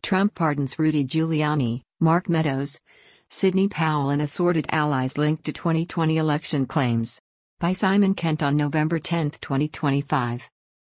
Trump pardons Rudy Giuliani, Mark Meadows, Sidney Powell and assorted allies linked to 2020 election claims. By Simon Kent on November 10, 2025.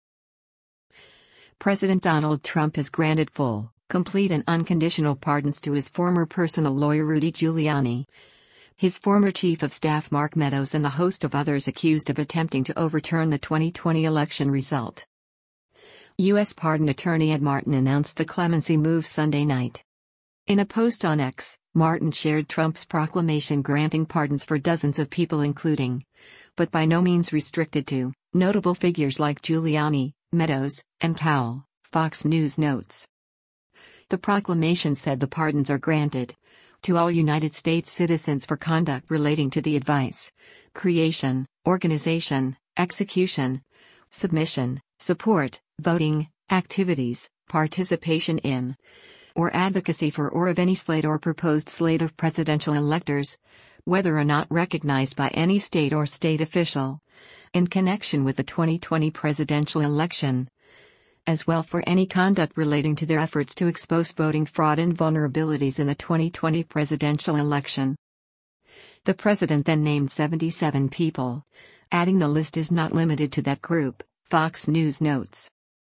President Donald Trump has granted full, complete and unconditional pardons to his former personal lawyer Rudy Giuliani, his former chief of staff Mark Meadows and a host of others accused of attempting to overturn the 2020 election result. U.S. Pardon Attorney Ed Martin announced the clemency move Sunday night. In a post on X, Martin shared Trump's proclamation granting pardons for dozens of people including, but by no means restricted to, notable figures like Giuliani, Meadows, and Powell, Fox News notes. The proclamation said the pardons are granted to all United States citizens for conduct relating to the advice, creation, organization, execution, submission, support, voting, activities, participation in, or advocacy for or of any slate or proposed slate of presidential electors, whether or not recognized by any state or state official, in connection with the 2020 presidential election, as well for any conduct relating to their efforts to expose voting fraud and vulnerabilities in the 2020 presidential election. The president then named 77 people, adding the list is not limited to that group, Fox News notes.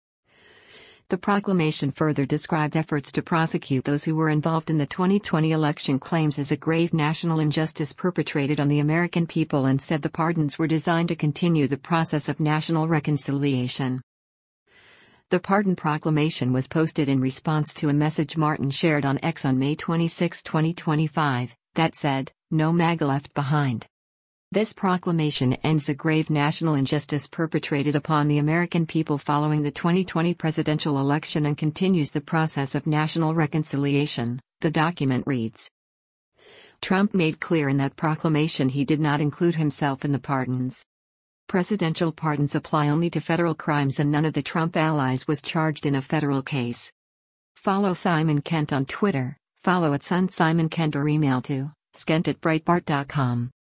The proclamation further described efforts to prosecute those who were involved in the 2020 election claims as a grave national injustice perpetrated on the American people and said the pardons were designed to continue the process of national reconciliation. The pardon proclamation was posted in response to a message Martin shared on X on May 26, 2025, that said, "No MAGA left behind." This proclamation ends a grave national injustice perpetrated upon the American people following the 2020 presidential election and continues the process of national reconciliation, the document reads. Trump made clear in that proclamation he did not include himself in the pardons. Presidential pardons apply only to federal crimes and none of the Trump allies was charged in a federal case. Follow Simon Kent on Twitter, follow @SunSimonKent or email to skent@breitbart.com.